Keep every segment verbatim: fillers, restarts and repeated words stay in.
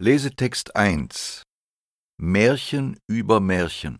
Lesetext eins. Märchen über Märchen.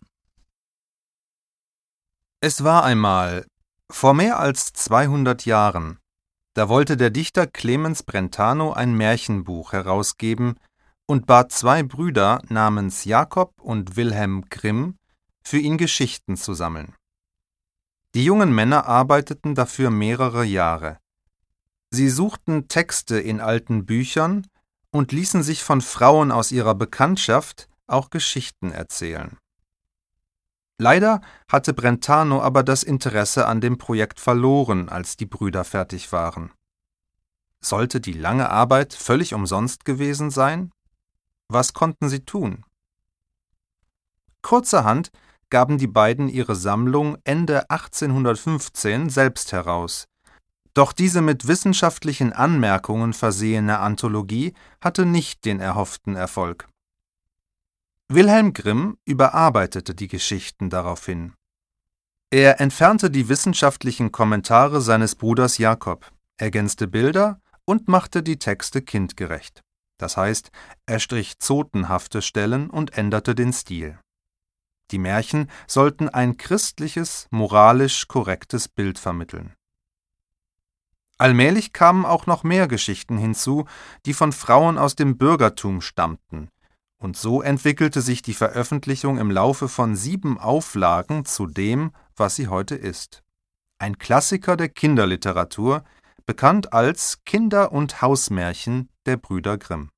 Es war einmal, vor mehr als zweihundert Jahren, da wollte der Dichter Clemens Brentano ein Märchenbuch herausgeben und bat zwei Brüder namens Jakob und Wilhelm Grimm, für ihn Geschichten zu sammeln. Die jungen Männer arbeiteten dafür mehrere Jahre. Sie suchten Texte in alten Büchern und ließen sich von Frauen aus ihrer Bekanntschaft auch Geschichten erzählen. Leider hatte Brentano aber das Interesse an dem Projekt verloren, als die Brüder fertig waren. Sollte die lange Arbeit völlig umsonst gewesen sein? Was konnten sie tun? Kurzerhand gaben die beiden ihre Sammlung Ende achtzehnhundertfünfzehn selbst heraus. Doch diese mit wissenschaftlichen Anmerkungen versehene Anthologie hatte nicht den erhofften Erfolg. Wilhelm Grimm überarbeitete die Geschichten daraufhin. Er entfernte die wissenschaftlichen Kommentare seines Bruders Jakob, ergänzte Bilder und machte die Texte kindgerecht. Das heißt, er strich zotenhafte Stellen und änderte den Stil. Die Märchen sollten ein christliches, moralisch korrektes Bild vermitteln. Allmählich kamen auch noch mehr Geschichten hinzu, die von Frauen aus dem Bürgertum stammten, und so entwickelte sich die Veröffentlichung im Laufe von sieben Auflagen zu dem, was sie heute ist. Ein Klassiker der Kinderliteratur, bekannt als Kinder- und Hausmärchen der Brüder Grimm.